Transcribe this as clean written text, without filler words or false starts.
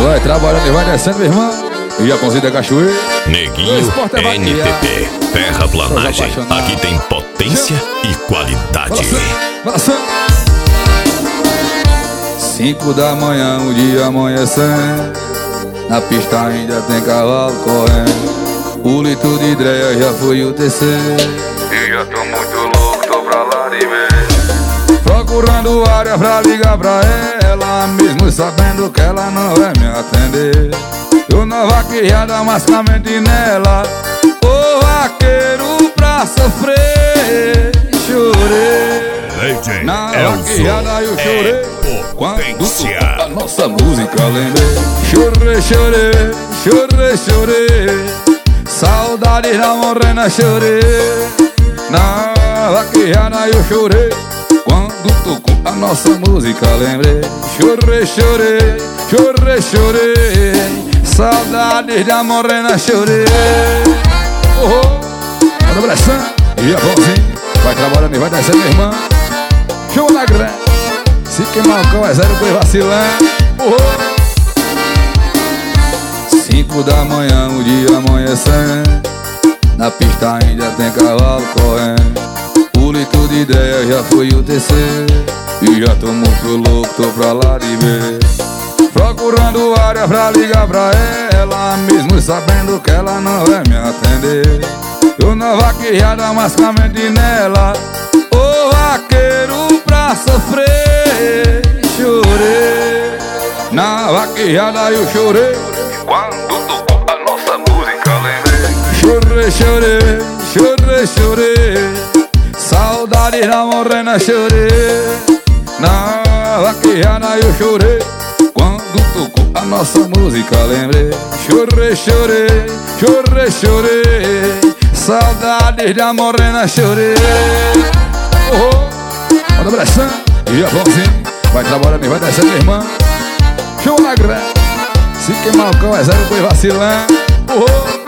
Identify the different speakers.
Speaker 1: Vai trabalhando e vai descendo, meu irmão. E a Ponzinha da Cachoeira.
Speaker 2: Neguinho NTT, terraplanagem. Aqui tem potência e qualidade.
Speaker 1: Balançando. 5 da manhã, o dia amanhecendo. Na pista ainda tem cavalo correndo. O litro de ideia já foi o terceiro.
Speaker 3: Eu já tô muito louco, tô pra lá de ver.
Speaker 1: Procurando área pra ligar pra ela, mesmo sabendo que ela não vai me atender. Eu na vaquejada, mas com a mente nela. Ô vaqueiro pra sofrer. Chorei. Na vaquejada eu chorei. Quando tocou a nossa música, lembrei. Chorei, chorei, chorei, chorei. Saudade da morena, chorei. Na vaquejada eu chorei. Quando tocou a nossa música, lembrei. Chorei, chorei, chorei, chorei. Saudade da morena, chorei. Manda abração. E a Ponzinha vai trabalhando e vai descendo, meu irmão. Show na grande. Se queimar o cão é zero, foi vacilando. 5 da manhã, o dia amanhecendo. Na pista ainda tem cavalo correndo. O litro de ideia já foi o terceiro. E já tô muito louco, tô pra lá de ver. Procurando área pra ligar pra ela, mesmo sabendo que ela não vai me atender. Eu na vaquejada, mas com a mente nela. Ô vaqueiro pra sofrer. Chorei. Na vaquejada eu chorei.
Speaker 3: Quando tocou a nossa música, lembrei.
Speaker 1: Chorei, chorei, chorei, chorei. Saudade da morena, chorei. Na vaquejada eu chorei. Quando tocou a nossa música, lembrei. Chorei, chorei, chorei, chorei. Saudade da morena, chorei. Manda abração. E a Ponzinha vai trabalhando e vai descendo, meu irmão. Show na grande. Se queimar o cão é zero, foi vacilando.